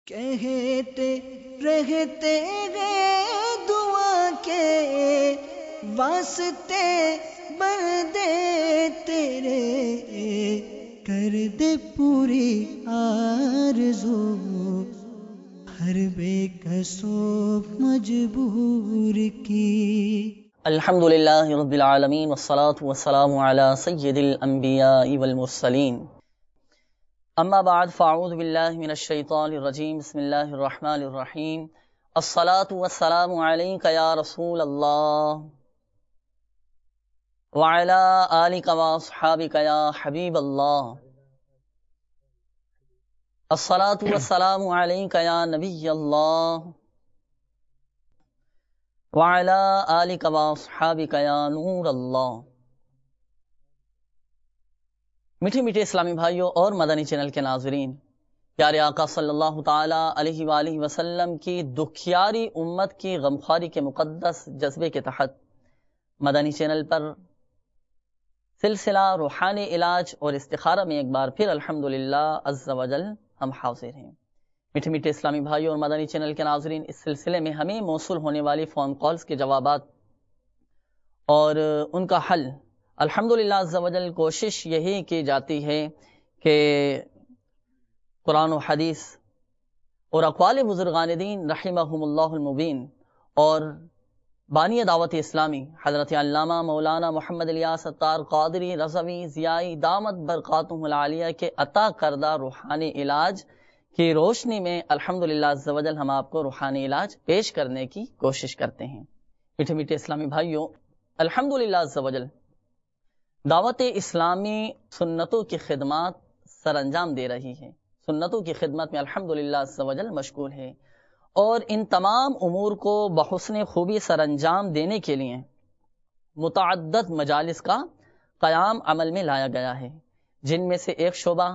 کہتے رہتے ہیں دعا کے واسطے بندے تیرے، کر دے پوری آرزو ہر بے کسو مجبور کی۔ الحمدللہ رب العالمین والصلاة والسلام علی سید الانبیاء والمرسلین، اما بعد فاعوذ باللہ من الشیطان الرجیم، بسم اللہ الرحمن الرحیم۔ الصلاة والسلام علیک یا رسول اللہ وعلی آلک واصحابک یا حبیب اللہ، الصلاة والسلام علیک یا نبی اللہ وعلی آلک واصحابک یا نور اللہ۔ میٹھے میٹھے اسلامی بھائیوں اور مدنی چینل کے ناظرین، پیارے آقا صلی اللہ تعالی علیہ وآلہ وسلم کی دکھیاری امت کی غمخواری کے مقدس جذبے کے تحت مدنی چینل پر سلسلہ روحانی علاج اور استخارہ میں ایک بار پھر الحمدللہ عز وجل ہم حاضر ہیں۔ میٹھے میٹھے اسلامی بھائیوں اور مدنی چینل کے ناظرین، اس سلسلے میں ہمیں موصول ہونے والی فون کالز کے جوابات اور ان کا حل الحمدللہ عز وجل کوشش یہی کی جاتی ہے کہ قرآن و حدیث اور اقوال بزرگان دین رحمہم اللہ المبین اور بانی دعوت اسلامی حضرت علامہ مولانا محمد الیاس عطار قادری رضوی ضیائی دامت برکاتہم العالیہ کے عطا کردہ روحانی علاج کی روشنی میں الحمدللہ عز وجل ہم آپ کو روحانی علاج پیش کرنے کی کوشش کرتے ہیں۔ میٹھے میٹھے اسلامی بھائیوں، الحمدللہ عز وجل دعوت اسلامی سنتوں کی خدمات سر انجام دے رہی ہے، سنتوں کی خدمت میں الحمدللہ عز وجل مشغول ہے، اور ان تمام امور کو بحسن خوبی سر انجام دینے کے لیے متعدد مجالس کا قیام عمل میں لایا گیا ہے، جن میں سے ایک شعبہ،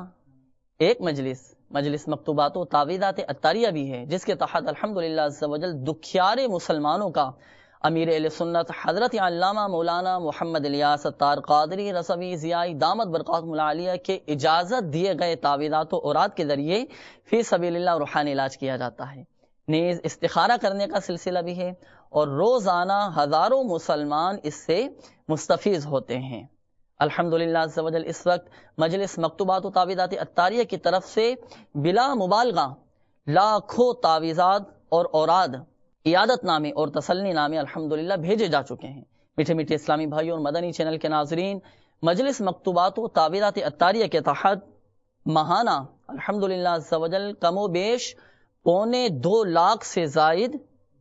ایک مجلس مکتوبات و تعویذات عطاریہ بھی ہے، جس کے تحت الحمدللہ عز وجل دکھیارے مسلمانوں کا امیر اہل سنت حضرت علامہ مولانا محمد الیاس عطار قادری رضوی ضیائی دامت برکاتہم العالیہ کے اجازت دیے گئے تعویذات و اوراد کے ذریعے فی سبیل اللہ روحانی علاج کیا جاتا ہے، نیز استخارہ کرنے کا سلسلہ بھی ہے، اور روزانہ ہزاروں مسلمان اس سے مستفیض ہوتے ہیں۔ الحمدللہ عز وجل اس وقت مجلس مکتوبات و تعویذات عطاریہ کی طرف سے بلا مبالغہ لاکھوں تعویذات اور اوراد، عیادت نامے اور تسلی نامے الحمدللہ بھیجے جا چکے ہیں۔ میٹھے میٹھے اسلامی بھائیوں اور مدنی چینل کے ناظرین، مجلس مکتوبات و تعویذات عطاریہ کے تحت ماہانہ الحمدللہ عز وجل کم و بیش 2.25 لاکھ سے زائد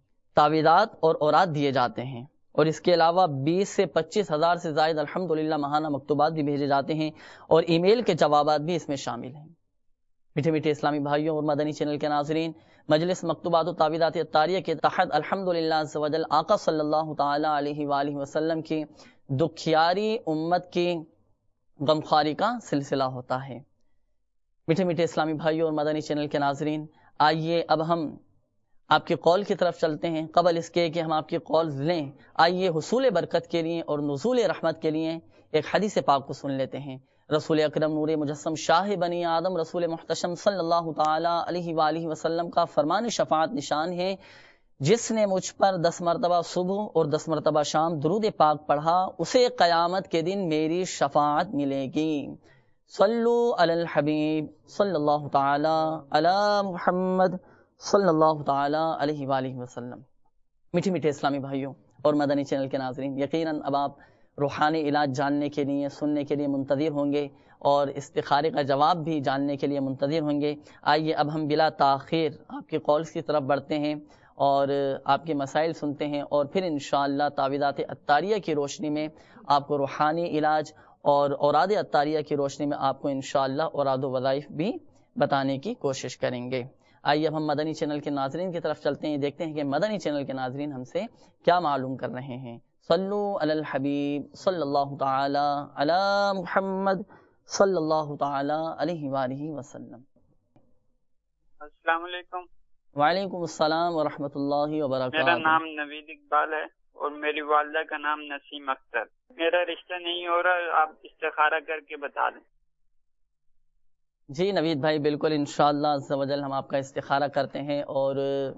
تعویذات اور اوراد دیے جاتے ہیں، اور اس کے علاوہ 20 سے 25 ہزار سے زائد الحمدللہ ماہانہ مکتوبات بھی بھیجے جاتے ہیں، اور ای میل کے جوابات بھی اس میں شامل ہیں۔ میٹھے میٹھے اسلامی بھائیوں اور مدنی چینل کے ناظرین، مجلس مکتوبات و تعویذات عطاریہ کے تحت الحمدللہ عز وجل آقا صلی اللہ تعالی علیہ وآلہ وسلم کی دکھیاری امت کی غمخواری کا سلسلہ ہوتا ہے۔ میٹھے میٹھے اسلامی بھائیوں اور مدنی چینل کے ناظرین، آئیے اب ہم آپ کی قول کی طرف چلتے ہیں۔ قبل اس کے کہ ہم آپ کی قولز لیں، آئیے حصول برکت کے لیے اور نزول رحمت کے لیے ایک حدیث پاک کو سن لیتے ہیں۔ رسول اکرم نور مجسم شاہ بنی آدم رسول محتشم صلی اللہ تعالی علیہ وآلہ وسلم کا فرمان شفاعت نشان ہے، جس نے مجھ پر 10 مرتبہ صبح اور 10 مرتبہ شام درود پاک پڑھا، اسے قیامت کے دن میری شفاعت ملے گی۔ صلو علی الحبیب صلی اللہ تعالی علی محمد صلی اللہ تعالی علیہ وآلہ وسلم۔ میٹھے میٹھے اسلامی بھائیوں اور مدنی چینل کے ناظرین، یقیناً اب آپ روحانی علاج جاننے کے لیے، سننے کے لیے منتظر ہوں گے، اور استخارے کا جواب بھی جاننے کے لیے منتظر ہوں گے۔ آئیے اب ہم بلا تاخیر آپ کے قولز کی طرف بڑھتے ہیں اور آپ کے مسائل سنتے ہیں، اور پھر انشاءاللہ تعویذات عطاریہ کی روشنی میں آپ کو روحانی علاج اور اوراد عطاریہ کی روشنی میں آپ کو انشاءاللہ اوراد و وظائف بھی بتانے کی کوشش کریں گے۔ آئیے اب ہم مدنی چینل کے ناظرین کی طرف چلتے ہیں، دیکھتے ہیں کہ مدنی چینل کے ناظرین ہم سے کیا معلوم کر رہے ہیں۔ صلو علی الحبیب صلی اللہ تعالی علی محمد صلی اللہ تعالی علیہ وآلہ وسلم۔ السلام علیکم۔ وعلیکم السلام ورحمۃ اللہ وبرکاتہ۔ میرا نام نوید اقبال ہے اور میری والدہ کا نام نسیم اختر۔ میرا رشتہ نہیں ہو رہا، آپ استخارہ کر کے بتا دیں۔ جی نوید بھائی بالکل انشاءاللہ عز و جل ہم آپ کا استخارہ کرتے ہیں، اور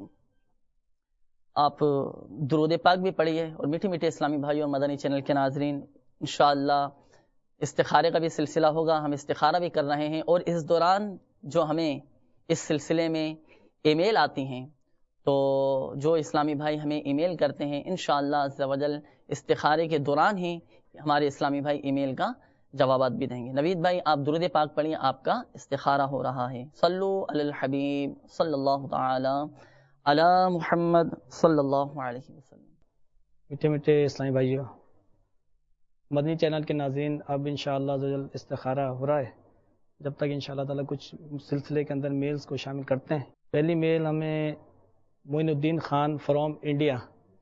آپ درود پاک بھی پڑھیے، اور میٹھے میٹھے اسلامی بھائی اور مدنی چینل کے ناظرین انشاءاللہ استخارے کا بھی سلسلہ ہوگا، ہم استخارہ بھی کر رہے ہیں، اور اس دوران جو ہمیں اس سلسلے میں ای میل آتی ہیں، تو جو اسلامی بھائی ہمیں ای میل کرتے ہیں انشاءاللہ عز و جل استخارے کے دوران ہی ہمارے اسلامی بھائی ای میل کا جوابات بھی دیں گے۔ نوید بھائی آپ درود پاک پڑھیے، آپ کا استخارہ ہو رہا ہے۔ صلو علی الحبیب صلی اللہ تعالی علی محمد صلی اللہ علیہ وسلم۔ میٹھے میٹھے اسلامی بھائیوں، مدنی چینل کے ناظرین، اب انشاءاللہ عز و جل استخارہ ہو رہا ہے، جب تک انشاءاللہ تعالی کچھ سلسلے کے اندر میلز کو شامل کرتے ہیں۔ پہلی میل ہمیں Moinuddin Khan from India,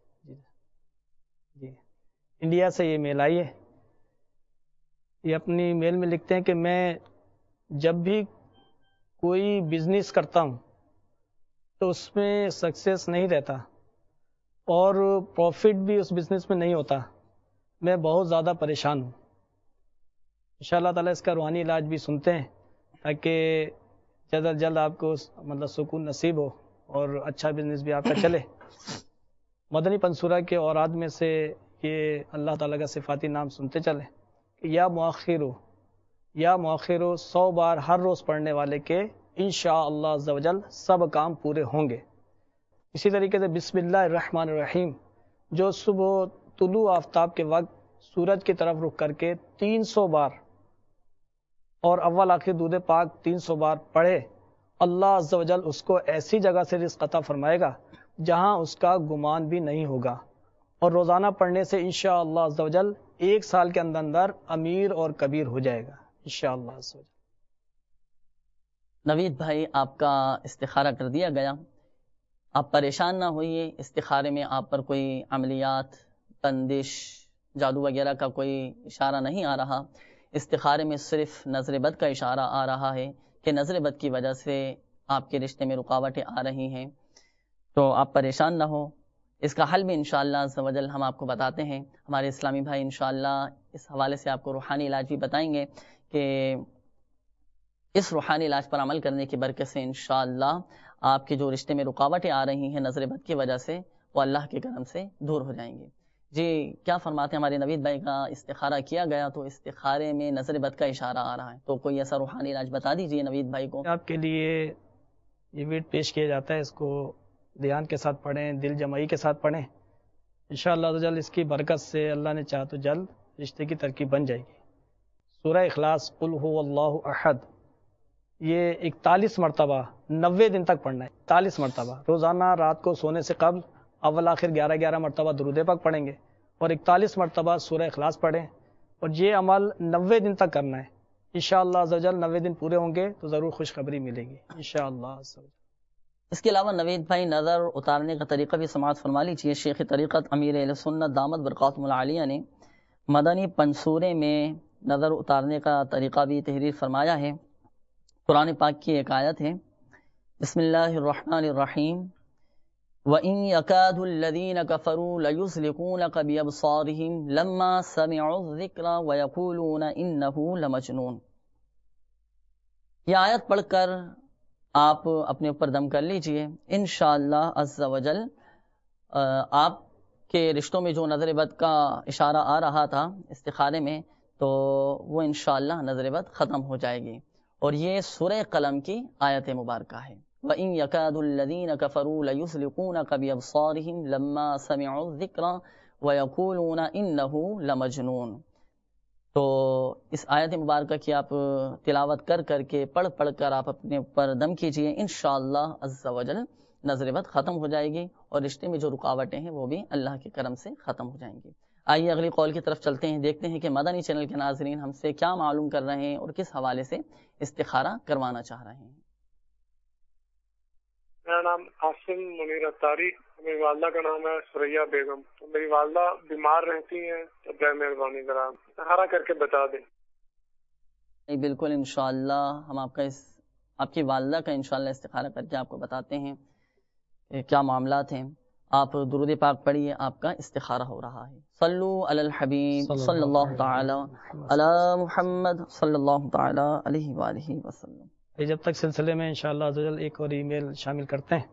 جی انڈیا سے یہ میل آئی ہے۔ یہ اپنی میل میں لکھتے ہیں کہ میں جب بھی کوئی بزنس کرتا ہوں تو اس میں سکسیس نہیں رہتا اور پروفٹ بھی اس بزنس میں نہیں ہوتا، میں بہت زیادہ پریشان ہوں۔ انشاءاللہ تعالی اس کا روحانی علاج بھی سنتے ہیں تاکہ جلد از جلد آپ کو مطلب سکون نصیب ہو اور اچھا بزنس بھی آپ کا چلے۔ مدنی پنصورہ کے اوراد میں سے یہ اللہ تعالیٰ کا صفاتی نام سنتے چلیں کہ یا مؤخرو 100 بار ہر روز پڑھنے والے کے انشاءاللہ عز و جل سب کام پورے ہوں گے۔ اسی طریقے سے بسم اللہ الرحمن الرحیم جو صبح طلوع آفتاب کے وقت سورج کی طرف رخ کر کے 300 بار اور اول آخر درود پاک 300 بار پڑھے، اللہ عز و جل اس کو ایسی جگہ سے رزق عطا فرمائے گا جہاں اس کا گمان بھی نہیں ہوگا، اور روزانہ پڑھنے سے انشاءاللہ عز و جل 1 سال کے اندر امیر اور کبیر ہو جائے گا انشاءاللہ عز و جل۔ نوید بھائی آپ کا استخارہ کر دیا گیا، آپ پریشان نہ ہوئیے، استخارے میں آپ پر کوئی عملیات، بندش، جادو وغیرہ کا کوئی اشارہ نہیں آ رہا، استخارے میں صرف نظر بد کا اشارہ آ رہا ہے کہ نظر بد کی وجہ سے آپ کے رشتے میں رکاوٹیں آ رہی ہیں، تو آپ پریشان نہ ہو، اس کا حل بھی انشاءاللہ عز و جل ہم آپ کو بتاتے ہیں۔ ہمارے اسلامی بھائی انشاءاللہ اس حوالے سے آپ کو روحانی علاج بھی بتائیں گے کہ اس روحانی علاج پر عمل کرنے کی برکت سے انشاءاللہ آپ کے جو رشتے میں رکاوٹیں آ رہی ہیں نظر بد کی وجہ سے، وہ اللہ کے کرم سے دور ہو جائیں گے۔ جی کیا فرماتے ہیں ہمارے نوید بھائی کا استخارہ کیا گیا تو استخارے میں نظر بد کا اشارہ آ رہا ہے، تو کوئی ایسا روحانی علاج بتا دیجئے نوید بھائی کو۔ آپ کے لیے یہ ویٹ پیش کیا جاتا ہے، اس کو دھیان کے ساتھ پڑھیں، دل جمعی کے ساتھ پڑھیں، انشاءاللہ عز و جل اس کی برکت سے اللہ نے چاہا تو جلد رشتے کی ترکیب بن جائے گی۔ سورہ اخلاص قل هو اللہ احد یہ 41 مرتبہ 90 دن تک پڑھنا ہے، 41 مرتبہ روزانہ رات کو سونے سے قبل اول آخر 11 مرتبہ درود پاک پڑھیں گے اور 41 مرتبہ سورہ اخلاص پڑھیں، اور یہ عمل 90 دن تک کرنا ہے انشاءاللہ عز و جل۔ 90 دن پورے ہوں گے تو ضرور خوشخبری ملے گی انشاءاللہ عز و جل۔ اس کے علاوہ نوید بھائی نظر اتارنے کا طریقہ بھی سماعت فرما لیجیے۔ شیخ طریقت امیر اہل سنت دامت برکاتہم العالیہ نے مدنی پنصورے میں نظر اتارنے کا طریقہ بھی تحریر فرمایا ہے۔ قرآن پاک کی ایک آیت ہے، بسم اللہ الرحمن الرحیم، وَإِن يَكَادُ الَّذِينَ كَفَرُوا لَيُزْلِقُونَكَ بِأَبْصَارِهِمْ لَمَّا سَمِعُوا الذِّكْرَ وَيَقُولُونَ إِنَّهُ لَمَجْنُونٌ۔ یہ آیت پڑھ کر آپ اپنے اوپر دم کر لیجئے، انشاءاللہ عز و جل آپ کے رشتوں میں جو نظر بد کا اشارہ آ رہا تھا استخارے میں، تو وہ انشاءاللہ نظر بد ختم ہو جائے گی، اور یہ سورہ قلم کی آیت مبارکہ ہے۔ وَإِن يَكَادُ الَّذِينَ كَفَرُوا لَيُزْلِقُونَكَ بِأَبْصَارِهِمْ لَمَّا سَمِعُوا الذِّكْرَ وَيَقُولُونَ إِنَّهُ لَمَجْنُونٌ۔ تو اس آیت مبارکہ کی آپ تلاوت کر کر کے پڑھ کر آپ اپنے اوپر دم کیجئے، انشاءاللہ عز و جل نظر بد ختم ہو جائے گی، اور رشتے میں جو رکاوٹیں ہیں وہ بھی اللہ کے کرم سے ختم ہو جائیں گی۔ آئیے اگلی قول کی طرف چلتے ہیں، دیکھتے ہیں کہ مدنی چینل کے ناظرین ہم سے کیا معلوم کر رہے ہیں اور کس حوالے سے استخارہ کروانا چاہ رہے ہیں۔ میرا نام عاصم منیر اتاری، میری والدہ کا نام ہے سریا بیگم۔ تو میری والدہ بیمار رہتی ہیں، تو برائے مہربانی ذرا استخارہ کر کے بتا دیں۔ بالکل انشاءاللہ ہم آپ کی والدہ کا انشاءاللہ استخارہ کر کے آپ کو بتاتے ہیں کہ کیا معاملات ہیں۔ آپ درود پاک پڑھیے، آپ کا استخارہ ہو رہا ہے۔ صلو علی الحبیب صلی اللہ تعالی علی محمد صلی اللہ تعالی علیہ وآلہ وسلم۔ یہ جب تک سلسلے میں انشاءاللہ عز و جل ایک اور ای میل شامل کرتے ہیں.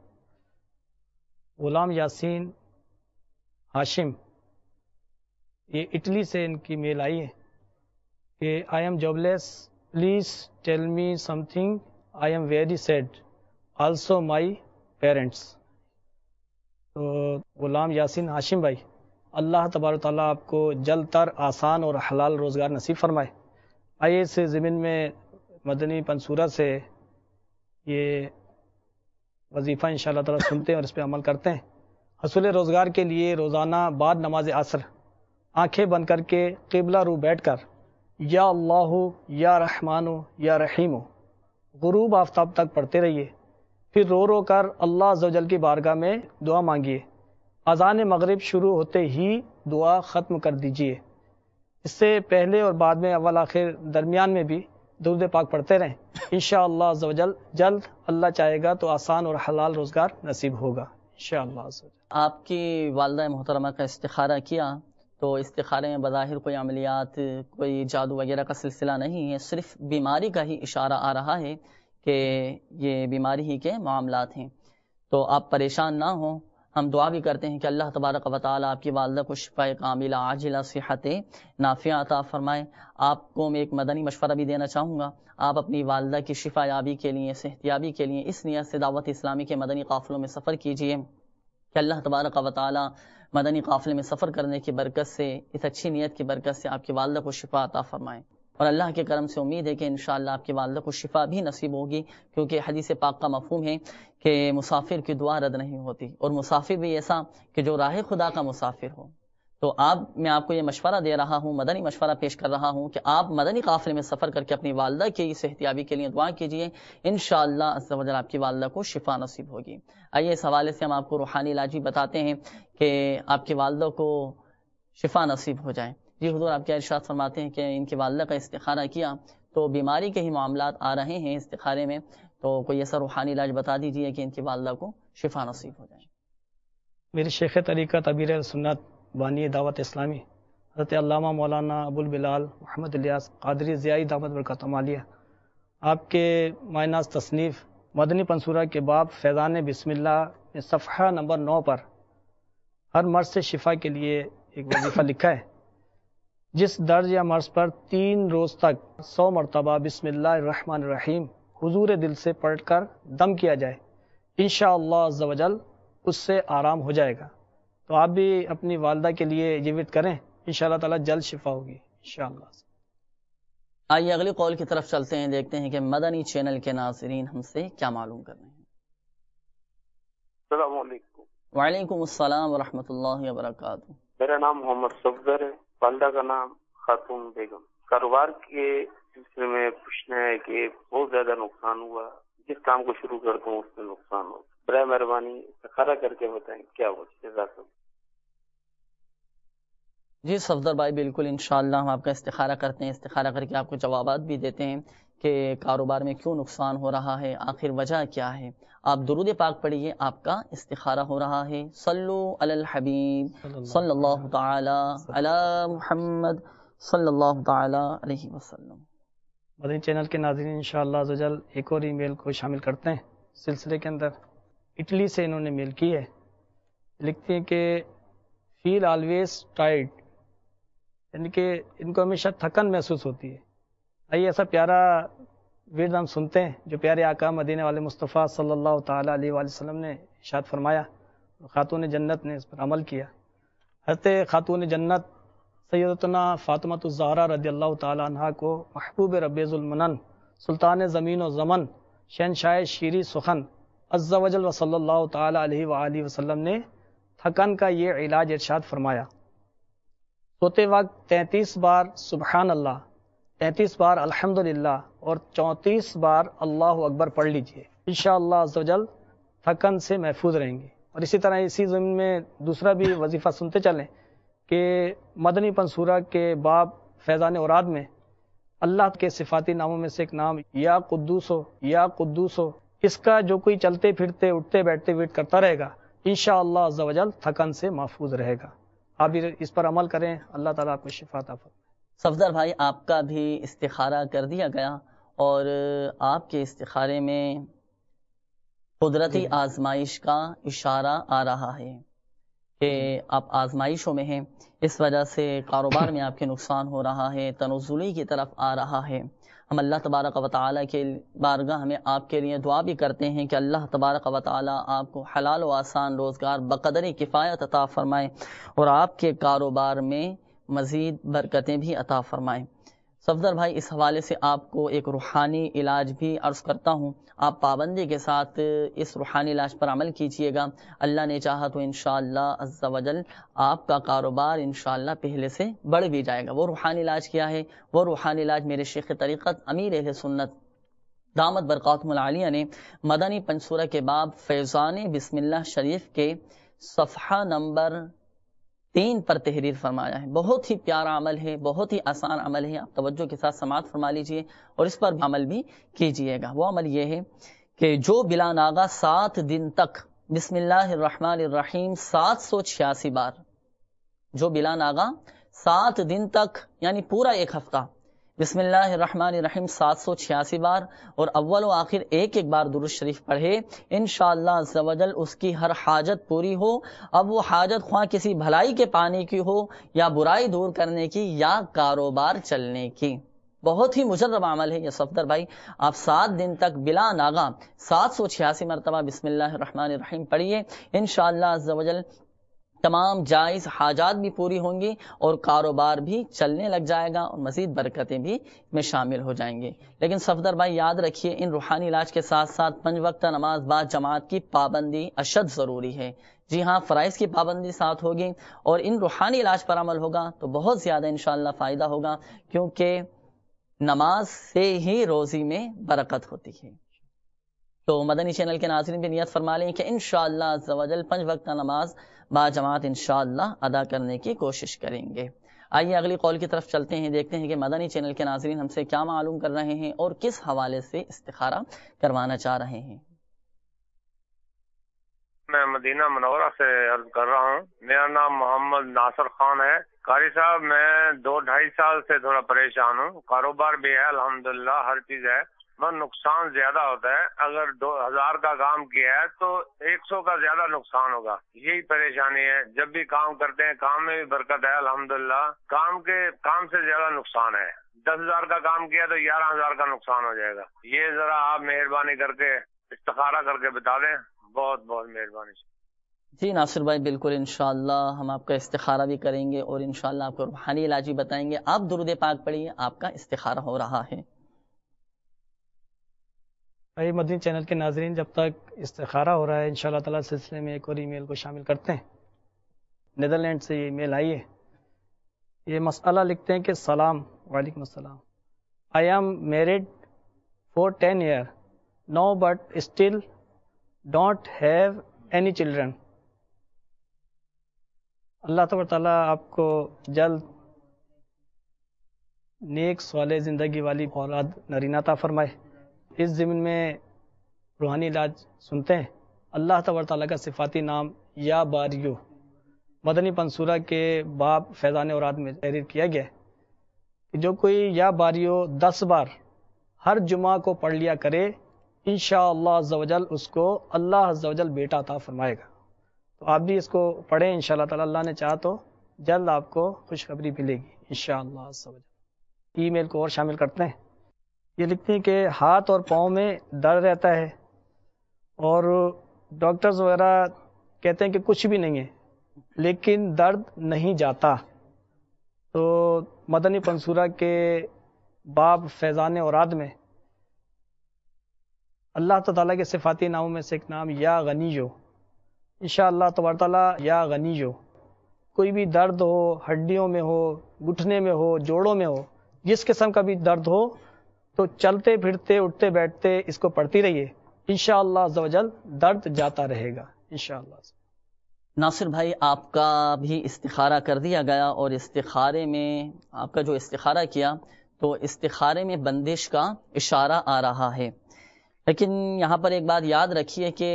غلام یاسین ہاشم، یہ اٹلی سے ان کی میل آئی ہے کہ I am jobless, please tell me something, I am very sad, also my parents. تو غلام یاسین ہاشم بھائی، اللہ تبارک تعالیٰ آپ کو جلد تر آسان اور حلال روزگار نصیب فرمائے. آئیے اس ضمن میں مدنی پنصورہ سے یہ وظیفہ انشاءاللہ تعالیٰ سنتے ہیں اور اس پہ عمل کرتے ہیں. حصول روزگار کے لیے روزانہ بعد نماز عصر آنکھیں بند کر کے قبلہ رو بیٹھ کر یا اللہ یا رحمانو یا رحیمو غروب آفتاب تک پڑھتے رہیے. پھر رو رو کر اللہ عز و جل کی بارگاہ میں دعا مانگیے. اذان مغرب شروع ہوتے ہی دعا ختم کر دیجیے. اس سے پہلے اور بعد میں اول آخر درمیان میں بھی درود پاک پڑھتے رہیں. انشاءاللہ عز و جل جلد اللہ چاہے گا تو آسان اور حلال روزگار نصیب ہوگا انشاءاللہ عز و جل. آپ کی والدہ محترمہ کا استخارہ کیا تو استخارے میں بظاہر کوئی عملیات، کوئی جادو وغیرہ کا سلسلہ نہیں ہے، صرف بیماری کا ہی اشارہ آ رہا ہے کہ یہ بیماری ہی کے معاملات ہیں. تو آپ پریشان نہ ہوں. ہم دعا بھی کرتے ہیں کہ اللہ تبارک و تعالیٰ آپ کی والدہ کو شفاء کاملہ عاجلہ صحت نافعہ عطا فرمائے. آپ کو میں ایک مدنی مشورہ بھی دینا چاہوں گا. آپ اپنی والدہ کی شفا یابی کے لیے، صحت یابی کے لیے اس نیت سے دعوت اسلامی کے مدنی قافلوں میں سفر کیجیے کہ اللہ تبارک و تعالیٰ مدنی قافلے میں سفر کرنے کی برکت سے، اس اچھی نیت کی برکت سے آپ کی والدہ کو شفا عطا فرمائے. اور اللہ کے کرم سے امید ہے کہ انشاءاللہ آپ کی والدہ کو شفا بھی نصیب ہوگی، کیونکہ حدیث پاک کا مفہوم ہے کہ مسافر کی دعا رد نہیں ہوتی، اور مسافر بھی ایسا کہ جو راہ خدا کا مسافر ہو. تو میں آپ کو یہ مشورہ دے رہا ہوں، مدنی مشورہ پیش کر رہا ہوں کہ آپ مدنی قافلے میں سفر کر کے اپنی والدہ کی صحتیابی کے لیے دعا کیجیے. انشاءاللہ عز و جل آپ کی والدہ کو شفا نصیب ہوگی. آئیے اس حوالے سے ہم آپ کو روحانی علاج بھی بتاتے ہیں کہ آپ کی والدہ کو شفا نصیب ہو جائے. جی حضور، آپ کیا ارشاد فرماتے ہیں کہ ان کی والدہ کا استخارہ کیا تو بیماری کے ہی معاملات آ رہے ہیں استخارے میں، تو کوئی ایسا روحانی علاج بتا دیجیے کہ ان کی والدہ کو شفا نصیب ہو جائے. میرے شیخ طریقت امیر سنت بانی دعوت اسلامی حضرت علامہ مولانا ابو البلال محمد الیاس قادری ضیائی دامت برکاتہم عالیہ، آپ کے مائناز تصنیف مدنی پنصورہ کے باب فیضان بسم اللہ میں صفحہ نمبر 9 پر ہر مرض سے شفا کے لیے ایک وظیفہ لکھا ہے، جس درد یا مرض پر 3 روز تک 100 مرتبہ بسم اللہ الرحمن الرحیم حضور دل سے پڑھ کر دم کیا جائے، انشاءاللہ عز و جل اس سے آرام ہو جائے گا. تو آپ بھی اپنی والدہ کے لیے یہ ورد کریں، انشاءاللہ تعالی جلد شفا ہوگی انشاءاللہ. آئیے اگلی قول کی طرف چلتے ہیں، دیکھتے ہیں کہ مدنی چینل کے ناظرین ہم سے کیا معلوم کر رہے ہیں. السلام علیکم. وعلیکم السلام ورحمۃ اللہ وبرکاتہ. میرا نام محمد صفدر ہے، والدہ کا نام خاتون بیگم. کاروبار کے سلسلے میں پوچھنا ہے کہ بہت زیادہ نقصان ہوا، جس کام کو شروع کرتا ہوں اس میں نقصان ہو. برائے مہربانی استخارہ کر کے بتائیں کیا ہو. جزاک اللہ. جی صفدر بھائی، بالکل انشاءاللہ ہم آپ کا استخارہ کرتے ہیں، استخارہ کر کے آپ کو جوابات بھی دیتے ہیں کہ کاروبار میں کیوں نقصان ہو رہا ہے، آخر وجہ کیا ہے. آپ درود پاک پڑھیے، آپ کا استخارہ ہو رہا ہے. صلو علی الحبیب صلی اللہ تعالی علی محمد صلی اللہ تعالی علیہ وسلم. مدنی چینل کے ناظرین انشاءاللہ عز و جل ایک اور ای میل کو شامل کرتے ہیں سلسلے کے اندر. اٹلی سے انہوں نے میل کی ہے، لکھتے ہیں کہ فیل آلویز ٹائرڈ، یعنی کہ ان کو ہمیشہ تھکن محسوس ہوتی ہے. آئیے ایسا پیارا ورد ہم سنتے ہیں جو پیارے آقا مدینے والے مصطفیٰ صلی اللہ تعالیٰ علیہ وآلہ وسلم نے ارشاد فرمایا، خاتون جنت نے اس پر عمل کیا. حضرت خاتون جنت سیدتنا فاطمۃ الزہرا رضی اللہ تعالیٰ عنہ کو محبوب رب ذوالمنن سلطان زمین و زمن شہنشاہ شیری سخن عز و جل و صلی اللہ تعالیٰ علیہ وآلہ وسلم نے تھکن کا یہ علاج ارشاد فرمایا. سوتے وقت 33 بار سبحان اللہ، 33 بار الحمدللہ اور 34 بار اللہ اکبر پڑھ لیجئے، انشاءاللہ عز و جل تھکن سے محفوظ رہیں گے. اور اسی طرح اسی ضمن میں دوسرا بھی وظیفہ سنتے چلیں کہ مدنی پنصورہ کے باب فیضان اوراد میں اللہ کے صفاتی ناموں میں سے ایک نام یا قدوس ہو، یا قدوس ہو، اس کا جو کوئی چلتے پھرتے اٹھتے بیٹھتے ویٹ کرتا رہے گا انشاءاللہ عز و جل تھکن سے محفوظ رہے گا. آپ بھی اس پر عمل کریں، اللہ تعالیٰ آپ کو شفا عطا فرمائے. صفدر بھائی، آپ کا بھی استخارہ کر دیا گیا اور آپ کے استخارے میں قدرتی آزمائش کا اشارہ آ رہا ہے کہ آپ آزمائشوں میں ہیں، اس وجہ سے کاروبار میں آپ کے نقصان ہو رہا ہے، تنزلی کی طرف آ رہا ہے۔ ہم اللہ تبارک و تعالیٰ کے بارگاہ میں آپ کے لیے دعا بھی کرتے ہیں کہ اللہ تبارک و تعالیٰ آپ کو حلال و آسان روزگار بقدر کفایت عطا فرمائے اور آپ کے کاروبار میں مزید برکتیں بھی عطا فرمائے۔ صفدر بھائی، اس حوالے سے آپ کو ایک روحانی علاج بھی عرض کرتا ہوں، آپ پابندی کے ساتھ اس روحانی علاج پر عمل کیجئے گا، اللہ نے چاہا تو انشاءاللہ عز و جل آپ کا کاروبار انشاءاللہ پہلے سے بڑھ بھی جائے گا۔ وہ روحانی علاج کیا ہے؟ وہ روحانی علاج میرے شیخ طریقت امیر اہل سنت دامت برکاتہم العالیہ نے مدنی پنصورہ کے باب فیضان بسم اللہ شریف کے صفحہ نمبر 3 پر تحریر فرمایا ہے۔ بہت ہی پیارا عمل ہے، بہت ہی آسان عمل ہے، آپ توجہ کے ساتھ سماعت فرما لیجئے اور اس پر عمل بھی کیجئے گا۔ وہ عمل یہ ہے کہ جو بلا ناغہ 7 دن تک بسم اللہ الرحمن الرحیم 786 بار، جو بلا ناغہ 7 دن تک یعنی پورا ایک ہفتہ بسم اللہ الرحمن الرحیم 786 بار اور اول و آخر ایک بار درود شریف پڑھے، انشاءاللہ عز و جل اس کی ہر حاجت پوری ہو۔ اب وہ حاجت خواہ کسی بھلائی کے پانے کی ہو یا برائی دور کرنے کی یا کاروبار چلنے کی، بہت ہی مجرب عمل ہے یہ صفدر بھائی۔ آپ 7 دن تک بلا ناغہ 786 مرتبہ بسم اللہ الرحمن الرحیم پڑھیے، انشاءاللہ عز و جل تمام جائز حاجات بھی پوری ہوں گی اور کاروبار بھی چلنے لگ جائے گا اور مزید برکتیں بھی میں شامل ہو جائیں گے۔ لیکن صفدر بھائی یاد رکھیے، ان روحانی علاج کے ساتھ ساتھ 5 وقت نماز با جماعت کی پابندی اشد ضروری ہے۔ جی ہاں، فرائض کی پابندی ساتھ ہوگی اور ان روحانی علاج پر عمل ہوگا تو بہت زیادہ انشاءاللہ فائدہ ہوگا، کیونکہ نماز سے ہی روزی میں برکت ہوتی ہے۔ تو مدنی چینل کے ناظرین بھی نیت فرما لیں کہ انشاءاللہ عز و جل 5 وقت نماز با جماعت انشاءاللہ ادا کرنے کی کوشش کریں گے۔ آئیے اگلی قول کی طرف چلتے ہیں، دیکھتے ہیں کہ مدنی چینل کے ناظرین ہم سے کیا معلوم کر رہے ہیں اور کس حوالے سے استخارہ کروانا چاہ رہے ہیں۔ میں مدینہ منورہ سے عرض کر رہا ہوں، میرا نام محمد ناصر خان ہے۔ قاری صاحب، میں 2-2.5 سال سے تھوڑا پریشان ہوں، کاروبار بھی ہے الحمدللہ، ہر چیز ہے، مگر نقصان زیادہ ہوتا ہے۔ اگر 2000 کا کام کیا ہے تو 100 کا زیادہ نقصان ہوگا، یہی پریشانی ہے۔ جب بھی کام کرتے ہیں کام میں بھی برکت ہے الحمدللہ، کام سے زیادہ نقصان ہے۔ 10,000 کا کام کیا تو 11,000 کا نقصان ہو جائے گا۔ یہ ذرا آپ مہربانی کر کے استخارہ کر کے بتا دیں، بہت بہت مہربانی۔ جی ناصر بھائی، بالکل انشاءاللہ ہم آپ کا استخارہ بھی کریں گے اور انشاءاللہ آپ کو روحانی علاج بھی بتائیں گے۔ آپ درود پاک پڑھیے، آپ کا استخارہ ہو رہا ہے۔ بھائی مدنی چینل کے ناظرین، جب تک استخارہ ہو رہا ہے انشاءاللہ تعالی سلسلے میں ایک اور ای میل کو شامل کرتے ہیں۔ نیدرلینڈ سے یہ ای میل آئی ہے، یہ مسئلہ لکھتے ہیں کہ سلام، وعلیکم السلام، I am married for 10 years now but still don't have any children۔ اللہ تبارک تعالیٰ آپ کو جلد نیک صالح زندگی والی اولاد نرینہ عطا فرمائے۔ اس ضمن میں روحانی علاج سنتے ہیں۔ اللہ تبارک تعالیٰ کا صفاتی نام یا باریو مدنی پنصورہ کے باب فیضان اوراد میں تحریر کیا گیا ہے کہ جو کوئی یا باریو 10 بار ہر جمعہ کو پڑھ لیا کرے، انشاءاللہ عز و جل اس کو اللہ عز و جل بیٹا عطا فرمائے گا۔ تو آپ بھی اس کو پڑھیں، انشاءاللہ تعالی اللہ نے چاہا تو جلد آپ کو خوشخبری ملے گی انشاءاللہ عز و جل۔ ای میل کو اور شامل کرتے ہیں، یہ لکھتے ہیں کہ ہاتھ اور پاؤں میں درد رہتا ہے اور ڈاکٹرز وغیرہ کہتے ہیں کہ کچھ بھی نہیں ہے، لیکن درد نہیں جاتا۔ تو مدنی پنصورہ کے باب فیضان اوراد میں اللہ تعالیٰ کے صفاتی ناموں میں سے ایک نام یا غنیو، انشاءاللہ تبارک تعالیٰ یا غنیو، کوئی بھی درد ہو، ہڈیوں میں ہو، گھٹنے میں ہو، جوڑوں میں ہو، جس قسم کا بھی درد ہو تو چلتے پھرتے اٹھتے بیٹھتے اس کو پڑھتی رہیے، انشاءاللہ عز و جل درد جاتا رہے گا انشاءاللہ۔ ناصر بھائی، آپ کا بھی استخارہ کر دیا گیا اور استخارے میں آپ کا جو استخارہ کیا تو استخارے میں بندش کا اشارہ آ رہا ہے، لیکن یہاں پر ایک بات یاد رکھیے کہ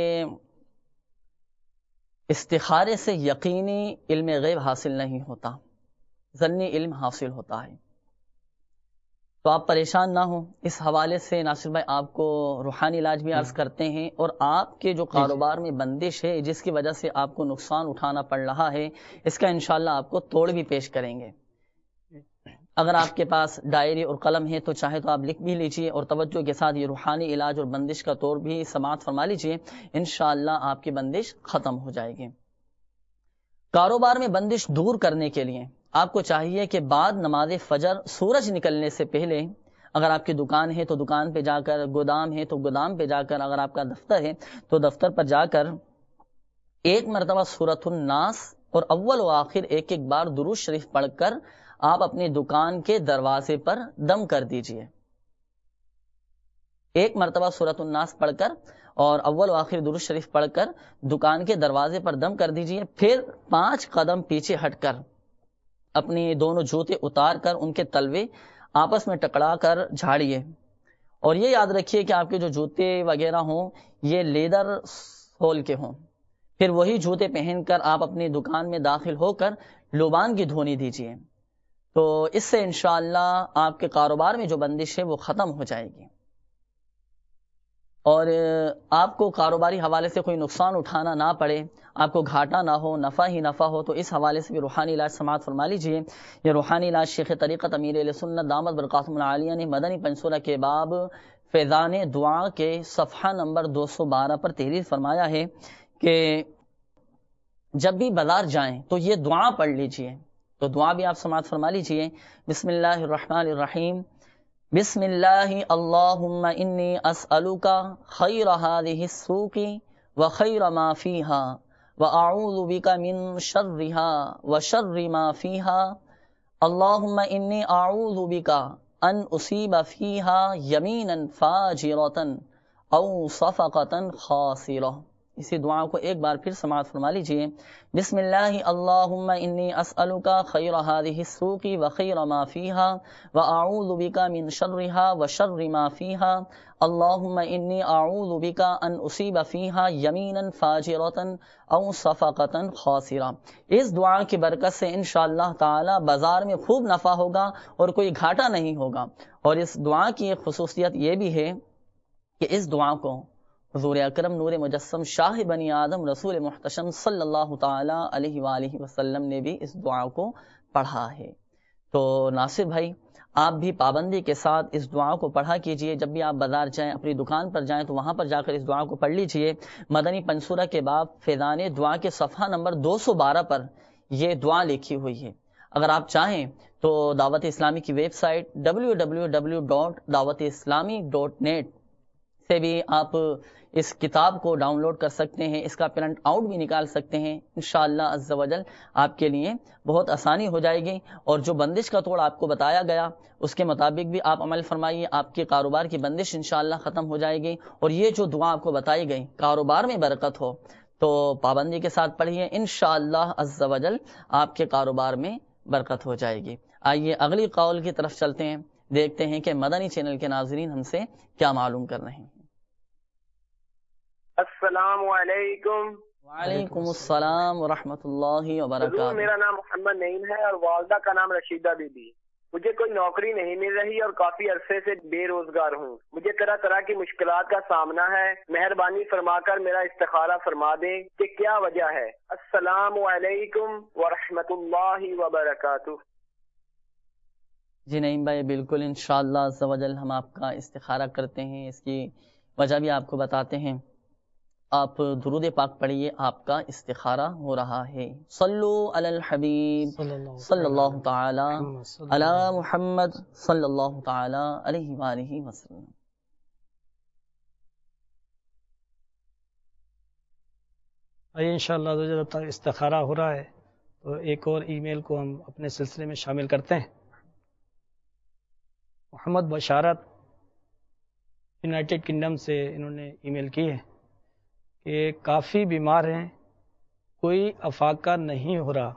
استخارے سے یقینی علم غیب حاصل نہیں ہوتا، ظنی علم حاصل ہوتا ہے۔ تو آپ پریشان نہ ہوں. اس حوالے سے ناصر بھائی آپ کو روحانی علاج بھی عرض کرتے ہیں، اور آپ کے جو کاروبار میں بندش ہے جس کی وجہ سے آپ کو نقصان اٹھانا پڑ رہا ہے، اس کا انشاءاللہ آپ کو توڑ بھی پیش کریں گے. اگر آپ کے پاس ڈائری اور قلم ہے تو چاہے تو آپ لکھ بھی لیجئے اور توجہ کے ساتھ یہ روحانی علاج اور بندش کا توڑ بھی سماعت فرما لیجئے. انشاءاللہ آپ کی بندش ختم ہو جائے گی. کاروبار میں بندش دور کرنے کے لیے آپ کو چاہیے کہ بعد نماز فجر سورج نکلنے سے پہلے، اگر آپ کی دکان ہے تو دکان پہ جا کر، گودام ہے تو گودام پہ جا کر، اگر آپ کا دفتر ہے تو دفتر پر جا کر ایک مرتبہ سورۃ الناس اور اول و آخر ایک ایک بار درود شریف پڑھ کر آپ اپنی دکان کے دروازے پر دم کر دیجئے. ایک مرتبہ سورۃ الناس پڑھ کر اور اول و آخر درود شریف پڑھ کر دکان کے دروازے پر دم کر دیجئے. پھر 5 قدم پیچھے ہٹ کر اپنی دونوں جوتے اتار کر ان کے تلوے آپس میں ٹکرا کر جھاڑیے. اور یہ یاد رکھیے کہ آپ کے جو جوتے وغیرہ ہوں یہ لیدر سول کے ہوں. پھر وہی جوتے پہن کر آپ اپنی دکان میں داخل ہو کر لوبان کی دھونی دیجئے. تو اس سے انشاءاللہ آپ کے کاروبار میں جو بندش ہے وہ ختم ہو جائے گی، اور آپ کو کاروباری حوالے سے کوئی نقصان اٹھانا نہ پڑے، آپ کو گھاٹا نہ ہو، نفع ہی نفع ہو. تو اس حوالے سے بھی روحانی علاج سماعت فرما لیجئے. یہ روحانی علاج شیخ طریقت امیر اہل سنت دامت برکاتہم العالیہ نے مدنی پنصورہ کے باب فیضان دعا کے صفحہ نمبر 212 پر تحریر فرمایا ہے کہ جب بھی بازار جائیں تو یہ دعا پڑھ لیجئے. تو دعا بھی آپ سماعت فرما لیجئے. بسم اللہ الرحمن الرحیم. بسم اللہ اللہم انی اسألک خیر هذه السوق وخیر ما فیها واعوذ بک من شرها وشر ما فیها اللہم انی اعوذ بک ان اصیب فیها یمینا فاجرة او صفقة خاسرة. اسی دعا کو ایک بار پھر سماعت فرما لیجئے. بسم اللہ اللہم انی اسألک خیر هذه السوق وخیر ما فیها واعوذ بک من شرها وشر ما فیها اللہم انی اعوذ بک ان اصیب فیها یمینا فاجرة او صفقة خاسرة. اس دعا کی برکت سے انشاءاللہ تعالی بازار میں خوب نفع ہوگا اور کوئی گھاٹا نہیں ہوگا. اور اس دعا کی ایک خصوصیت یہ بھی ہے کہ اس دعا کو حضور اکرم نور مجسم شاہ بنی آدم رسول محتشم صلی اللہ تعالی علیہ وآلہ وسلم نے بھی اس دعا کو پڑھا ہے. تو ناصر بھائی آپ بھی پابندی کے ساتھ اس دعا کو پڑھا کیجئے. جب بھی آپ بازار جائیں، اپنی دکان پر جائیں تو وہاں پر جا کر اس دعا کو پڑھ لیجئے. مدنی پنصورہ کے باب فیضان دعا کے صفحہ نمبر 212 پر یہ دعا لکھی ہوئی ہے. اگر آپ چاہیں تو دعوت اسلامی کی ویب سائٹ www.dawatislami.net سے بھی آپ اس کتاب کو ڈاؤن لوڈ کر سکتے ہیں، اس کا پرنٹ آؤٹ بھی نکال سکتے ہیں. انشاءاللہ عز و جل آپ کے لیے بہت آسانی ہو جائے گی. اور جو بندش کا توڑ آپ کو بتایا گیا اس کے مطابق بھی آپ عمل فرمائیے، آپ کے کاروبار کی بندش انشاءاللہ ختم ہو جائے گی. اور یہ جو دعا آپ کو بتائی گئی کاروبار میں برکت ہو تو پابندی کے ساتھ پڑھیے، انشاءاللہ عز و جل آپ کے کاروبار میں برکت ہو جائے گی. آئیے اگلی قول کی طرف چلتے ہیں، دیکھتے ہیں کہ مدنی چینل کے ناظرین ہم سے کیا معلوم کر رہے ہیں. السلام علیکم. وعلیکم السلام ورحمۃ اللہ وبرکاتہ. میرا نام محمد نعیم ہے اور والدہ کا نام رشیدہ بی بی. مجھے کوئی نوکری نہیں مل رہی اور کافی عرصے سے بے روزگار ہوں. مجھے طرح طرح کی مشکلات کا سامنا ہے. مہربانی فرما کر میرا استخارہ فرما دیں کہ کیا وجہ ہے. السلام علیکم ورحمۃ اللہ وبرکاتہ. جی نعیم بھائی بالکل انشاءاللہ عز و جل ہم آپ کا استخارہ کرتے ہیں، اس کی وجہ بھی آپ کو بتاتے ہیں. آپ درود پاک پڑھیے، آپ کا استخارہ ہو رہا ہے. صلو علی الحبیب صلی اللہ تعالی علی محمد صلی اللہ تعالی علیہ وآلہ وسلم. انشاءاللہ جب تک استخارہ ہو رہا ہے تو ایک اور ای میل کو ہم اپنے سلسلے میں شامل کرتے ہیں. محمد بشارت یونائٹڈ کنگڈم سے انہوں نے ای میل کی ہے کہ کافی بیمار ہیں، کوئی افاقہ نہیں ہو رہا،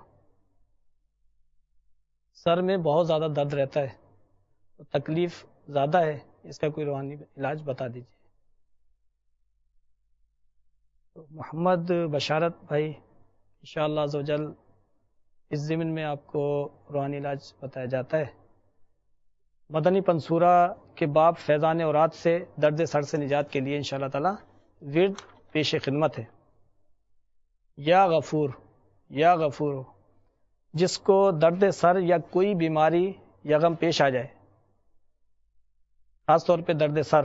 سر میں بہت زیادہ درد رہتا ہے، تکلیف زیادہ ہے، اس کا کوئی روحانی علاج بتا دیجیے. تو محمد بشارت بھائی انشاءاللہ عز و جل اس ضمن میں آپ کو روحانی علاج بتایا جاتا ہے. مدنی پنصورہ کے باب فیضان اورات سے درد سر سے نجات کے لیے انشاءاللہ تعالی ورد پیش خدمت ہے۔ یا غفور، یا غفور، جس کو درد سر یا کوئی بیماری یا غم پیش آ جائے، خاص طور پہ درد سر،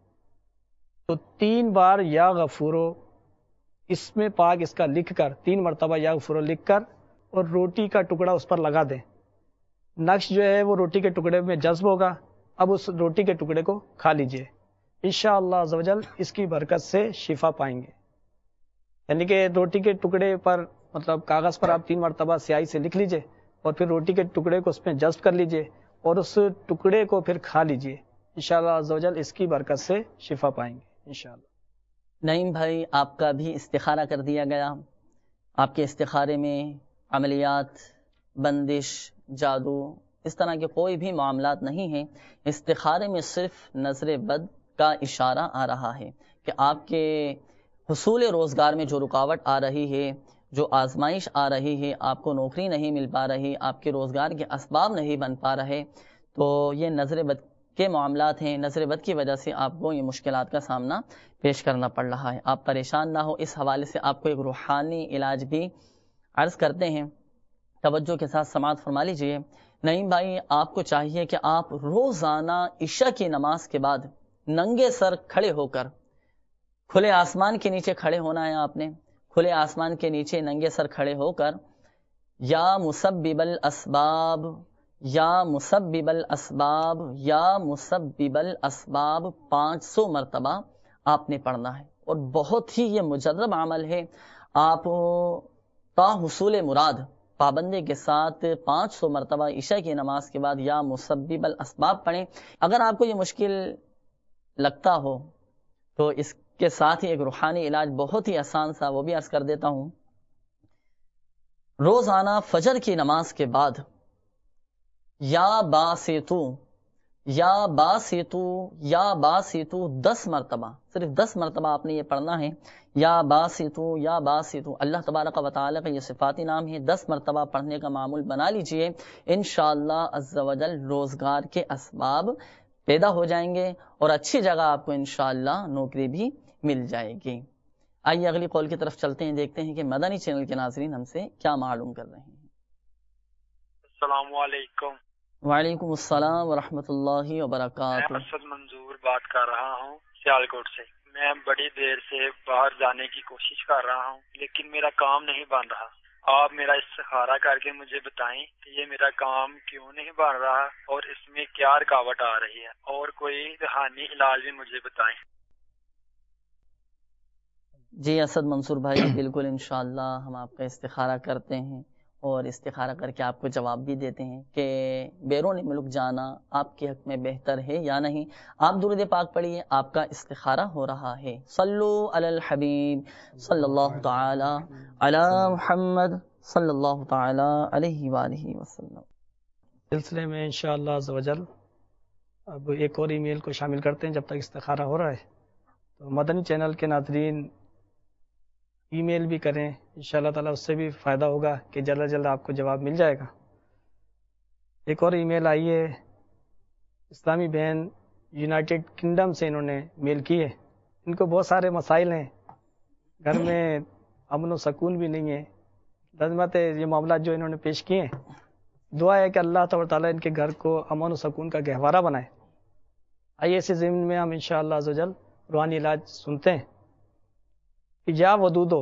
تو 3 بار یا غفورو اس میں پاک اس کا لکھ کر 3 مرتبہ یا غفورو لکھ کر اور روٹی کا ٹکڑا اس پر لگا دیں۔ نقش جو ہے وہ روٹی کے ٹکڑے میں جذب ہوگا، اب اس روٹی کے ٹکڑے کو کھا لیجئے، انشاءاللہ عزوجل اس کی برکت سے شفا پائیں گے۔ یعنی کہ روٹی کے ٹکڑے پر مطلب کاغذ پر آپ 3 مرتبہ سیاہی سے لکھ لیجئے اور پھر روٹی کے ٹکڑے کو اس میں جذب کر لیجئے اور اس ٹکڑے کو پھر کھا لیجئے، انشاءاللہ عزوجل اس کی برکت سے شفا پائیں گے انشاءاللہ۔ نعیم بھائی، آپ کا بھی استخارہ کر دیا گیا۔ آپ کے استخارے میں عملیات، بندش، جادو اس طرح کے کوئی بھی معاملات نہیں ہیں۔ استخارے میں صرف نظر بد کا اشارہ آ رہا ہے کہ آپ کے حصول روزگار میں جو رکاوٹ آ رہی ہے، جو آزمائش آ رہی ہے، آپ کو نوکری نہیں مل پا رہی، آپ کے روزگار کے اسباب نہیں بن پا رہے، تو یہ نظر بد کے معاملات ہیں۔ نظر بد کی وجہ سے آپ کو یہ مشکلات کا سامنا پیش کرنا پڑ رہا ہے۔ آپ پریشان نہ ہو، اس حوالے سے آپ کو ایک روحانی علاج بھی عرض کرتے ہیں، توجہ کے ساتھ سماعت فرما لیجئے۔ نعیم بھائی، آپ کو چاہیے کہ آپ روزانہ عشاء کی نماز کے بعد ننگے سر کھڑے ہو کر، کھلے آسمان کے نیچے کھڑے ہونا ہے آپ نے، کھلے آسمان کے نیچے ننگے سر کھڑے ہو کر یا مسبب الاسباب، یا مسبب الاسباب، یا مسبب الاسباب 500 مرتبہ آپ نے پڑھنا ہے، اور بہت ہی یہ مجرب عمل ہے۔ آپ تا حصول مراد پابندی کے ساتھ 500 مرتبہ عشاء کی نماز کے بعد یا مسبب الاسباب پڑھیں۔ اگر آپ کو یہ مشکل لگتا ہو تو اس کے ساتھ ہی ایک روحانی علاج بہت ہی آسان سا وہ بھی عرض کر دیتا ہوں۔ روزانہ فجر کی نماز کے بعد یا باسطو، یا باسطو، یا باسطو 10 مرتبہ، صرف 10 مرتبہ آپ نے یہ پڑھنا ہے، یا باسطو، یا باسطو۔ اللہ تبارک و تعالیٰ کا یہ صفاتی نام ہے، 10 مرتبہ پڑھنے کا معمول بنا لیجئے، انشاءاللہ عز و جل روزگار کے اسباب پیدا ہو جائیں گے اور اچھی جگہ آپ کو انشاءاللہ نوکری بھی مل جائے گی۔ آئیے اگلی قول کی طرف چلتے ہیں، دیکھتے ہیں کہ مدنی چینل کے ناظرین ہم سے کیا معلوم کر رہے ہیں۔ السلام علیکم۔ وعلیکم السلام ورحمۃ اللہ وبرکاتہ۔ میں اسد منظور بات کر رہا ہوں سیالکوٹ سے۔ میں بڑی دیر سے باہر جانے کی کوشش کر رہا ہوں لیکن میرا کام نہیں بن رہا۔ آپ میرا استخارہ کر کے مجھے بتائیں کہ یہ میرا کام کیوں نہیں بن رہا اور اس میں کیا رکاوٹ آ رہی ہے، اور کوئی روحانی علاج بھی مجھے بتائیں۔ جی اسد منصور بھائی، بالکل انشاءاللہ ہم آپ کا استخارہ کرتے ہیں اور استخارہ کر کے آپ کو جواب بھی دیتے ہیں کہ بیرون ملک جانا آپ کے حق میں بہتر ہے یا نہیں۔ آپ درود پاک پڑھیے، آپ کا استخارہ ہو رہا ہے۔ صلو علی الحبیب صلی اللہ تعالی علی محمد صلی اللہ تعالی علیہ وآلہ وسلم۔ سلسلے میں انشاءاللہ عز و جل اب ایک اور ای میل کو شامل کرتے ہیں جب تک استخارہ ہو رہا ہے۔ تو مدنی چینل کے ناظرین ای میل بھی کریں، انشاءاللہ تعالیٰ اس سے بھی فائدہ ہوگا کہ جلد جلد آپ کو جواب مل جائے گا۔ ایک اور ای میل آئی ہے، اسلامی بہن یونائٹڈ کنگڈم سے انہوں نے میل کی ہے۔ ان کو بہت سارے مسائل ہیں، گھر میں امن و سکون بھی نہیں ہے، لازمت ہے یہ معاملات جو انہوں نے پیش کیے ہیں، دعا ہے کہ اللہ تبارک تعالیٰ ان کے گھر کو امن و سکون کا گہوارہ بنائے۔ آئیے اسی ضمن میں ہم انشاءاللہ عز و جل روحانی علاج سنتے ہیں۔ یا ودودو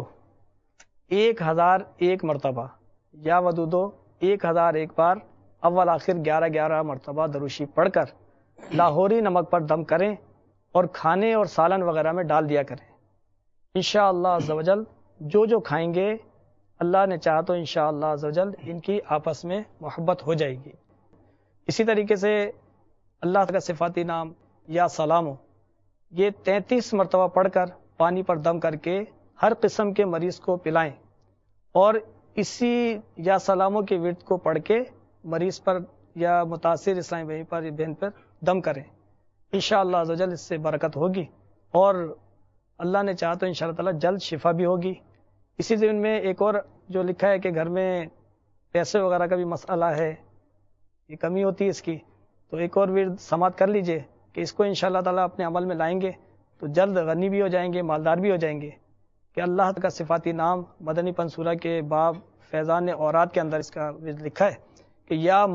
1001 مرتبہ، یا ودودو 1001 بار اول آخر 11 مرتبہ دروشی پڑھ کر لاہوری نمک پر دم کریں اور کھانے اور سالن وغیرہ میں ڈال دیا کریں۔ انشاءاللہ عز و جل جو کھائیں گے اللہ نے چاہا تو انشاءاللہ عز و جل ان کی آپس میں محبت ہو جائے گی۔ اسی طریقے سے اللہ کا صفاتی نام یا سلامو یہ 33 مرتبہ پڑھ کر پانی پر دم کر کے ہر قسم کے مریض کو پلائیں اور اسی یا سلاموں کے ورد کو پڑھ کے مریض پر یا متاثر اسلامی بہن پر دم کریں۔ انشاءاللہ عز و جل اس سے برکت ہوگی اور اللہ نے چاہا تو انشاءاللہ تعالی جلد شفا بھی ہوگی۔ اسی ضمن میں ایک اور جو لکھا ہے کہ گھر میں پیسے وغیرہ کا بھی مسئلہ ہے، یہ کمی ہوتی ہے اس کی، تو ایک اور ورد سماعت کر لیجئے کہ اس کو انشاءاللہ تعالیٰ اپنے عمل میں لائیں گے تو جلد غنی بھی ہو جائیں گے، مالدار بھی ہو جائیں گے. کہ اللہ کا صفاتی نام مدنی پنسورہ کے باب فیضان اوراد کے اندر اس کا ورد لکھا ہے کہ یا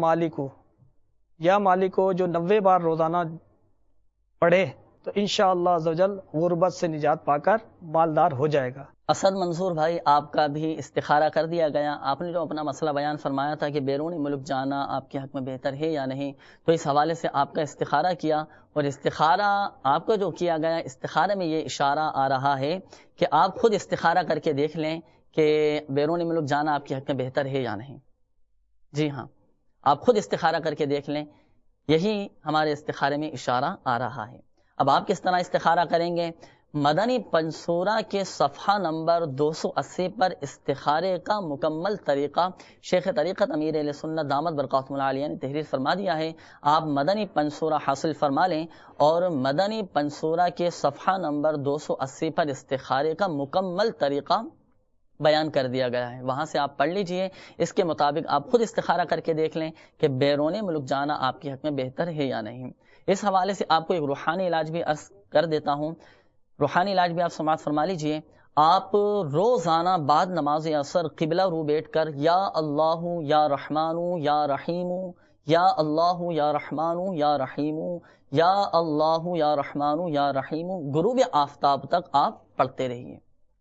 مالکو جو 90 بار روزانہ پڑھے تو انشاءاللہ عزوجل غربت سے نجات پا کر مالدار ہو جائے گا. اسد منظور بھائی، آپ کا بھی استخارہ کر دیا گیا. آپ نے جو اپنا مسئلہ بیان فرمایا تھا کہ بیرونی ملک جانا آپ کے حق میں بہتر ہے یا نہیں، تو اس حوالے سے آپ کا استخارہ کیا، اور استخارہ آپ کا جو کیا گیا، استخارے میں یہ اشارہ آ رہا ہے کہ آپ خود استخارہ کر کے دیکھ لیں کہ بیرونی ملک جانا آپ کے حق میں بہتر ہے یا نہیں. جی ہاں، آپ خود استخارہ کر کے دیکھ لیں، یہی ہمارے استخارے میں اشارہ آ رہا ہے. اب آپ کس طرح استخارہ کریں گے؟ مدنی پنسورہ کے صفحہ نمبر 280 پر استخارے کا مکمل طریقہ شیخ طریقت امیر اہل سنت دامت برکاتہم العالیہ نے تحریر فرما دیا ہے. آپ مدنی پنسورہ حاصل فرما لیں اور مدنی پنسورہ کے صفحہ نمبر 280 پر استخارے کا مکمل طریقہ بیان کر دیا گیا ہے، وہاں سے آپ پڑھ لیجئے. اس کے مطابق آپ خود استخارہ کر کے دیکھ لیں کہ بیرون ملک جانا آپ کے حق میں بہتر ہے یا نہیں. اس حوالے سے آپ کو ایک روحانی علاج بھی عرض کر دیتا ہوں. روحانی علاج بھی آپ سماعت فرما لیجئے. آپ روزانہ بعد نماز عصر قبلہ رو بیٹھ کر یا اللہ یا رحمان یا رحیم، یا اللہ یا رحمان یا رحیم، یا اللہ یا رحمان یا رحیم غروب آفتاب تک آپ پڑھتے رہیے.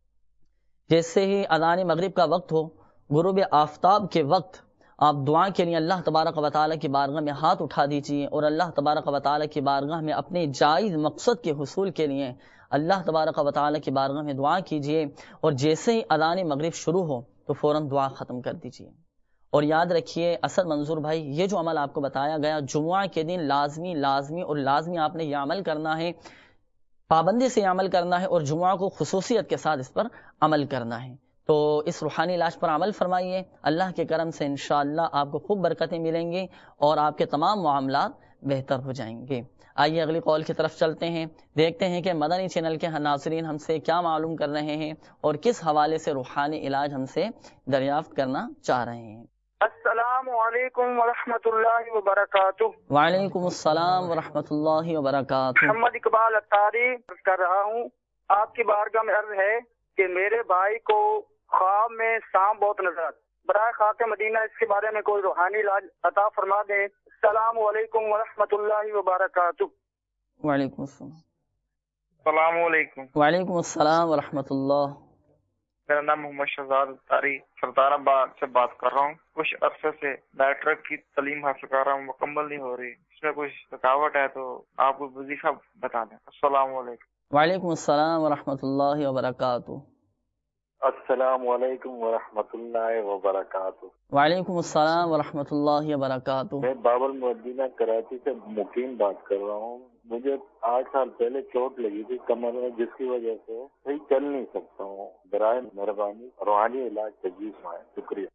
جیسے ہی اذان مغرب کا وقت ہو، غروب آفتاب کے وقت آپ دعا کے لیے اللہ تبارک و تعالیٰ کی بارگاہ میں ہاتھ اٹھا دیجیے اور اللہ تبارک و تعالیٰ کی بارگاہ میں اپنے جائز مقصد کے حصول کے لیے اللہ تبارک و تعالیٰ کی بارگاہ میں دعا کیجیے. اور جیسے ہی اذان مغرب شروع ہو تو فوراً دعا ختم کر دیجیے. اور یاد رکھیے اسد منظور بھائی، یہ جو عمل آپ کو بتایا گیا جمعہ کے دن لازمی آپ نے یہ عمل کرنا ہے، پابندی سے عمل کرنا ہے، اور جمعہ کو خصوصیت کے ساتھ اس پر عمل کرنا ہے. تو اس روحانی علاج پر عمل فرمائیے. اللہ کے کرم سے انشاءاللہ آپ کو خوب برکتیں ملیں گی اور آپ کے تمام معاملات بہتر ہو جائیں گے. آئیے اگلی کال کی طرف چلتے ہیں، دیکھتے ہیں کہ مدنی چینل کے ناظرین ہم سے کیا معلوم کر رہے ہیں اور کس حوالے سے روحانی علاج ہم سے دریافت کرنا چاہ رہے ہیں. السلام علیکم ورحمۃ اللہ وبرکاتہ. وعلیکم السلام ورحمۃ اللہ وبرکاتہ. محمد اقبال اتاری کر رہا ہوں. آپ کی بارگاہ میں عرض ہے کہ میرے بھائی کو خواب میں سانپ بہت نظر آتا، برائے خاک مدینہ اس کے بارے میں کوئی روحانی علاج عطا فرما دیں. السلام علیکم ورحمۃ اللہ وبرکاتہ. وعلیکم السلام. السلام علیکم. وعلیکم السلام ورحمۃ اللہ. میرا نام محمد شہزاد تاری سردار آباد سے بات کر رہا ہوں. کچھ عرصے سے میٹرک کی تعلیم حاصل کر رہا ہوں، مکمل نہیں ہو رہی. اس میں کچھ رکاوٹ ہے تو آپ کو وظیفہ بتا دیں. السلام علیکم. وعلیکم السلام ورحمۃ اللہ وبرکاتہ. السلام علیکم ورحمۃ اللہ وبرکاتہ. وعلیکم السلام ورحمۃ اللہ وبرکاتہ. میں بابل مدینہ کراچی سے مقیم بات کر رہا ہوں. مجھے 8 سال پہلے چوٹ لگی تھی کمر میں، جس کی وجہ سے صحیح چل نہیں سکتا ہوں. برائے مہربانی روحانی علاج تجویز فرمائیں. شکریہ.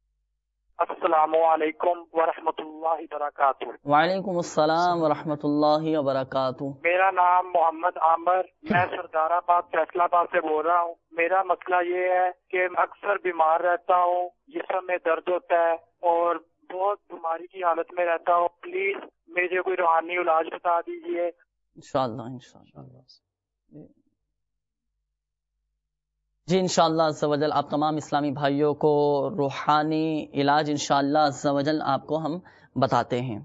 السلام علیکم ورحمۃ اللہ وبرکاتہ. وعلیکم السلام ورحمۃ اللہ وبرکاتہ. میرا نام محمد عامر، میں سردار آباد فیصل آباد سے بول رہا ہوں. میرا مسئلہ یہ ہے کہ اکثر بیمار رہتا ہوں، جسم میں درد ہوتا ہے اور بہت بیماری کی حالت میں رہتا ہوں. پلیز مجھے کوئی روحانی علاج بتا دیجیے. انشاءاللہ. جی انشاءاللہ عز و جل آپ تمام اسلامی بھائیوں کو روحانی علاج انشاءاللہ عز و جل آپ کو ہم بتاتے ہیں.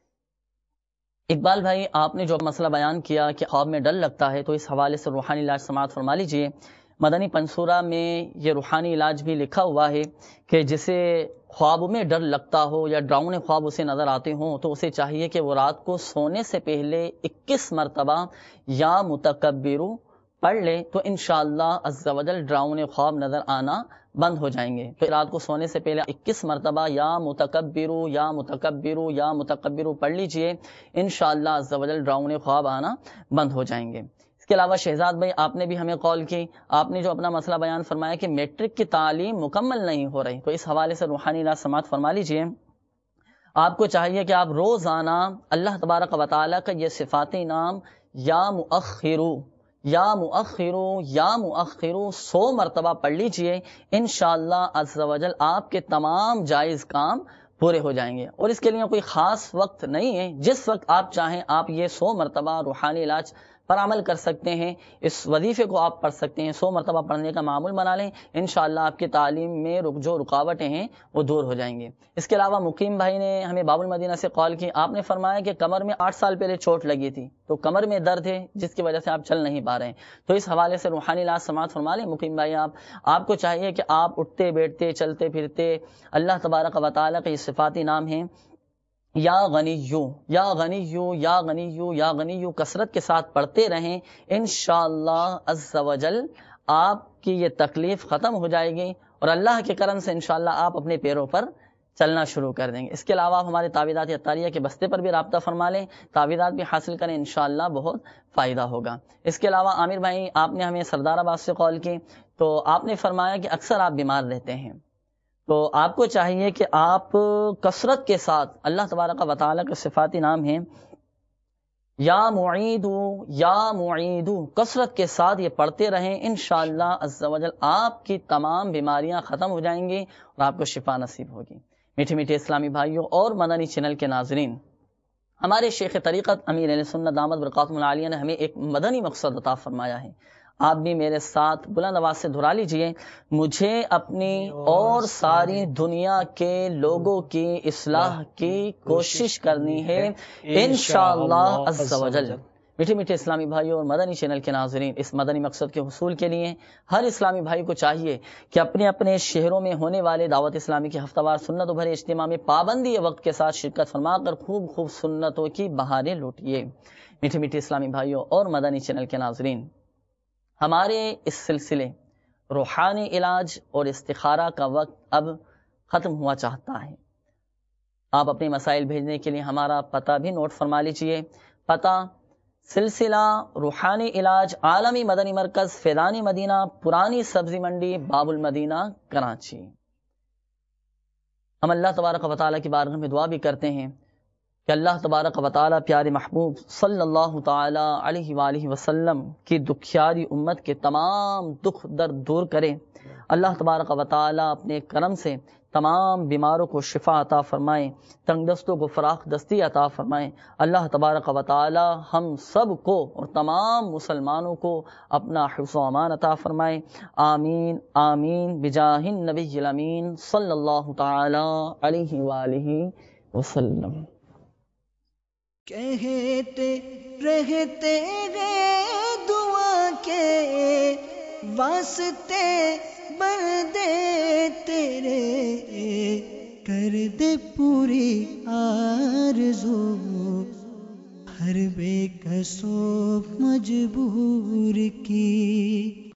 اقبال بھائی، آپ نے جو مسئلہ بیان کیا کہ خواب میں ڈر لگتا ہے، تو اس حوالے سے روحانی علاج سماعت فرما لیجئے. مدنی پنسورہ میں یہ روحانی علاج بھی لکھا ہوا ہے کہ جسے خواب میں ڈر لگتا ہو یا ڈراؤنے خواب اسے نظر آتے ہوں تو اسے چاہیے کہ وہ رات کو سونے سے پہلے 21 مرتبہ یا متکبرو پڑھ لے تو انشاءاللہ عز و جل ڈراؤنے خواب نظر آنا بند ہو جائیں گے. تو رات کو سونے سے پہلے 21 مرتبہ یا متکبرو یا متکبرو یا متکبرو پڑھ لیجئے، انشاءاللہ عز و جل ڈراؤنے خواب آنا بند ہو جائیں گے. اس کے علاوہ شہزاد بھائی، آپ نے بھی ہمیں کال کی، آپ نے جو اپنا مسئلہ بیان فرمایا کہ میٹرک کی تعلیم مکمل نہیں ہو رہی، تو اس حوالے سے روحانی علاج سماعت فرما لیجئے. آپ کو چاہیے کہ آپ روزانہ اللہ تبارک و تعالیٰ کا یہ صفاتی نام یا مؤخرو یا مؤخرو یا مؤخرو 100 مرتبہ پڑھ لیجئے. انشاءاللہ عز و جل آپ کے تمام جائز کام پورے ہو جائیں گے. اور اس کے لیے کوئی خاص وقت نہیں ہے، جس وقت آپ چاہیں آپ یہ 100 مرتبہ روحانی علاج پر عمل کر سکتے ہیں. اس وظیفے کو آپ پڑھ سکتے ہیں، 100 مرتبہ پڑھنے کا معمول بنا لیں، انشاءاللہ آپ کی تعلیم میں جو رکاوٹیں ہیں وہ دور ہو جائیں گے. اس کے علاوہ مقیم بھائی نے ہمیں باب المدینہ سے کال کی. آپ نے فرمایا کہ کمر میں 8 سال پہلے چوٹ لگی تھی، تو کمر میں درد ہے جس کی وجہ سے آپ چل نہیں پا رہے ہیں. تو اس حوالے سے روحانی علاج سماعت فرما لیں مقیم بھائی. آپ کو چاہیے کہ آپ اٹھتے بیٹھتے چلتے پھرتے اللہ تبارک و تعالیٰ کے یہ صفاتی نام ہیں یا غنیو یا غنیو یا غنیو یا غنیو کثرت کے ساتھ پڑھتے رہیں. انشاءاللہ عز وجل آپ کی یہ تکلیف ختم ہو جائے گی اور اللہ کے کرم سے انشاءاللہ آپ اپنے پیروں پر چلنا شروع کر دیں گے. اس کے علاوہ آپ ہمارے تعویذات عطاریہ کے بستے پر بھی رابطہ فرما لیں، تعویذات بھی حاصل کریں، انشاءاللہ بہت فائدہ ہوگا. اس کے علاوہ عامر بھائی آپ نے ہمیں سردار آباد سے کال کی، تو آپ نے فرمایا کہ اکثر آپ بیمار رہتے ہیں، تو آپ کو چاہیے کہ آپ کثرت کے ساتھ اللہ تبارک و تعالیٰ کے صفاتی نام ہیں یا معیدو کثرت کے ساتھ یہ پڑھتے رہیں. انشاءاللہ عز وجل آپ کی تمام بیماریاں ختم ہو جائیں گی اور آپ کو شفا نصیب ہوگی. میٹھے میٹھے اسلامی بھائیوں اور مدنی چینل کے ناظرین، ہمارے شیخ طریقت امیر اہل سنت دامت برکاتہم العالیہ نے ہمیں ایک مدنی مقصد عطا فرمایا ہے. آپ بھی میرے ساتھ بلند آواز سے دہرا لیجئے، مجھے اپنی اور ساری دنیا کے لوگوں کی اصلاح کی کوشش کرنی ہے انشاءاللہ عز وجل. میٹھے میٹھے اسلامی بھائیوں اور مدنی چینل کے ناظرین، اس مدنی مقصد کے حصول کے لیے ہر اسلامی بھائی کو چاہیے کہ اپنے اپنے شہروں میں ہونے والے دعوت اسلامی کے ہفتہ وار سنت بھرے اجتماع میں پابندی وقت کے ساتھ شرکت فرما کر خوب خوب سنتوں کی بہاریں لوٹیے. میٹھے میٹھے اسلامی بھائیوں اور مدنی چینل کے ناظرین، ہمارے اس سلسلے روحانی علاج اور استخارہ کا وقت اب ختم ہوا چاہتا ہے. آپ اپنے مسائل بھیجنے کے لیے ہمارا پتہ بھی نوٹ فرما لیجئے. پتہ سلسلہ روحانی علاج عالمی مدنی مرکز فیضانی مدینہ پرانی سبزی منڈی باب المدینہ کراچی. ہم اللہ تبارک و تعالیٰ کی بارگاہ میں دعا بھی کرتے ہیں کہ اللہ تبارک و تعالیٰ پیارے محبوب صلی اللہ تعالی علیہ وآلہ وسلم کی دکھیاری امت کے تمام دکھ درد دور کرے. اللہ تبارک و تعالیٰ اپنے کرم سے تمام بیماروں کو شفا عطا فرمائے، تنگ دستوں کو فراخ دستی عطا فرمائے. اللہ تبارک و تعالی ہم سب کو اور تمام مسلمانوں کو اپنا حفظ و امان عطا فرمائے. آمین آمین بجاہ النبی الامین صلی اللہ تعالی علیہ وآلہ وسلم. کہتے رہتے گئے دعا کے واسطے بندے تیرے، کر دے پوری آرزو ہر بے کسو مجبور کی.